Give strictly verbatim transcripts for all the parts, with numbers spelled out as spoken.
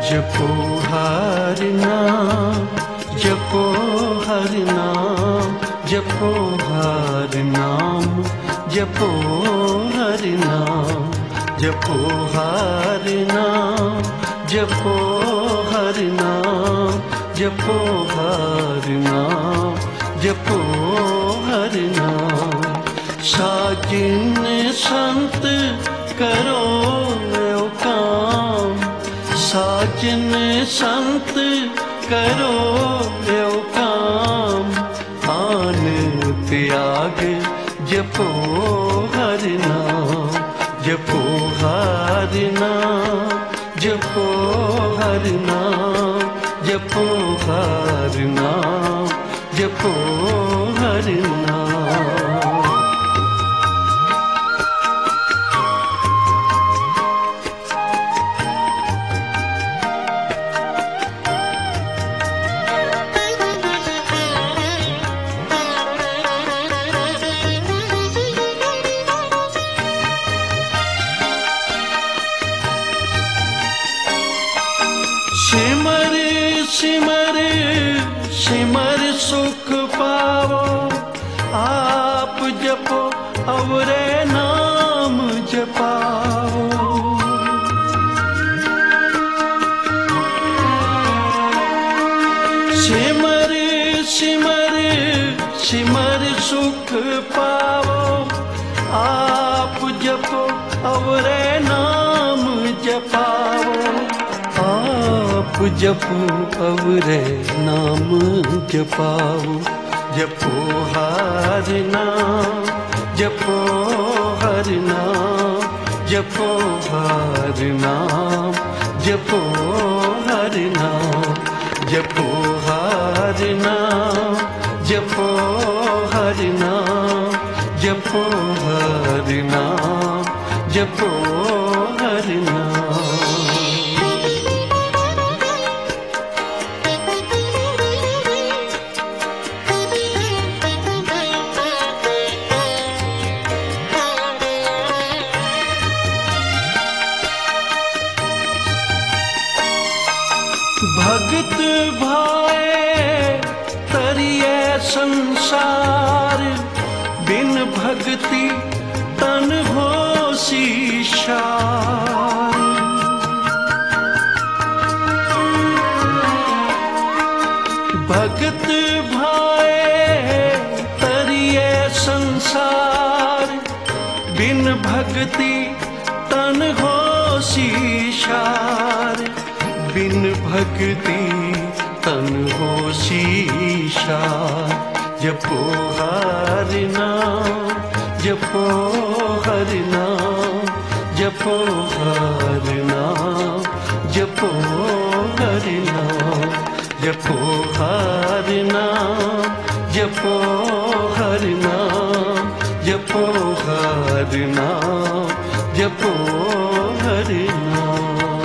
जपो हरि नाम, जपो हरि नाम, जपो हरि नाम, जपो हरि नाम, जपो हरि नाम, जपो हरि नाम, जपो हरि नाम, जपो हरि नाम। साजिन संत करो यो काम, साजिन संत करो यो काम, आन त्याग जपो हरि नाम, जपो हरि नाम, जपो हरि नाम, जपो हरि नाम, जपो हरि नाम। सिमर सिमर सिमर सुख पावो, आप जपो अवरे नाम जपाओ। सिमर सिमर सिमर सुख पावो, आप जपो अवरे नाम जपाओ। आप जपो अवरे नाम जपाओ, जपो हरि नाम, जपो हरि नाम, जपो हरि नाम, जपो हरि नाम, जपो हरि नाम, जपो हरि नाम, जपो हरि नाम, जपो हरि नाम। भगत भाए तरिए संसार, बिन भक्ति तन हो शीशार। भगत भाए तरिए संसार, बिन भक्ति तन हो शीशार। बिन भक्ति तन हो शीशा, जपो हरि नाम, जपो हरि नाम, जपो हरि नाम, जपो हरि नाम, जपो हरि नाम, जपो हरि नाम, जपो हरि नाम, जपो हरि नाम।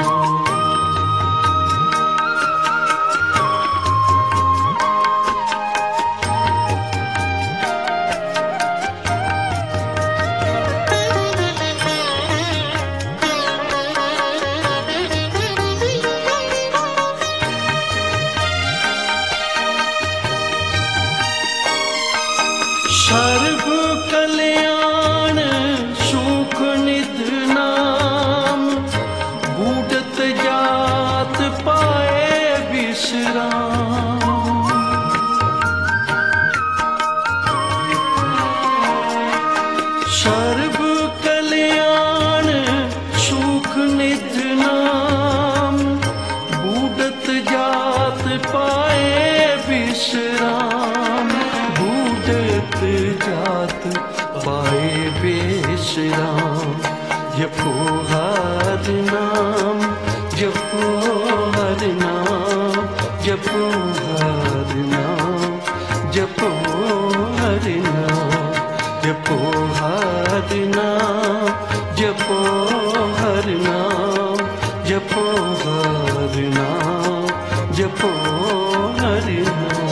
सर्व कल्याण सुख निध नाम, बूढ़त जात पाए विश्राम। सर्व कल्याण सुख निध नाम, बूढ़त जात पाए विश्राम। जात पाए विश्राम, जपो हरि नाम, जपो हरि नाम, जपो हरि नाम, जपो हरि नाम, जपो हरि नाम, जपो हरि नाम, जपो हरि नाम, जपो हरि नाम।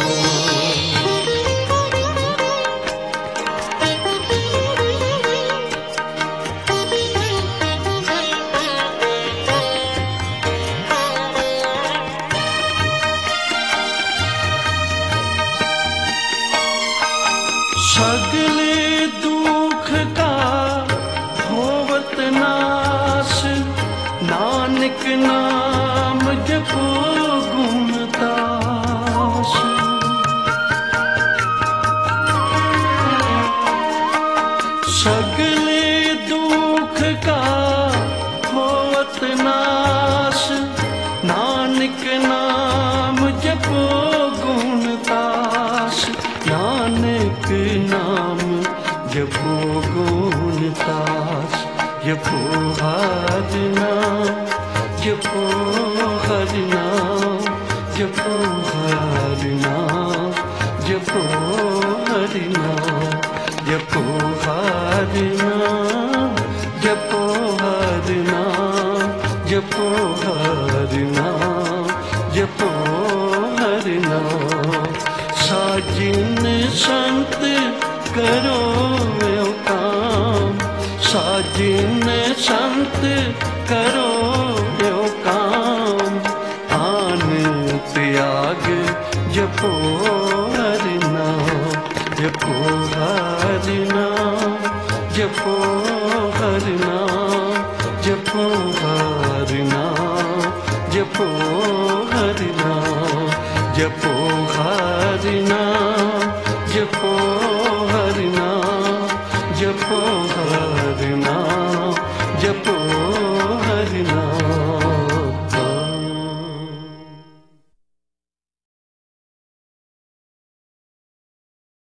जपो हरि नाम, जपो हरि नाम, जपो हरि नाम, जपो हरि नाम, जपो हरि नाम, जपो हरि नाम, जपो हरि नाम, जपो हरि नाम। साजिन संत करो यो काम, साजिन संत करो यो काम, आन त्याग जपो हरि नाम, जपो हरि नाम, जपो हरि नाम, जपो हरि नाम, जपो हरि नाम, जपो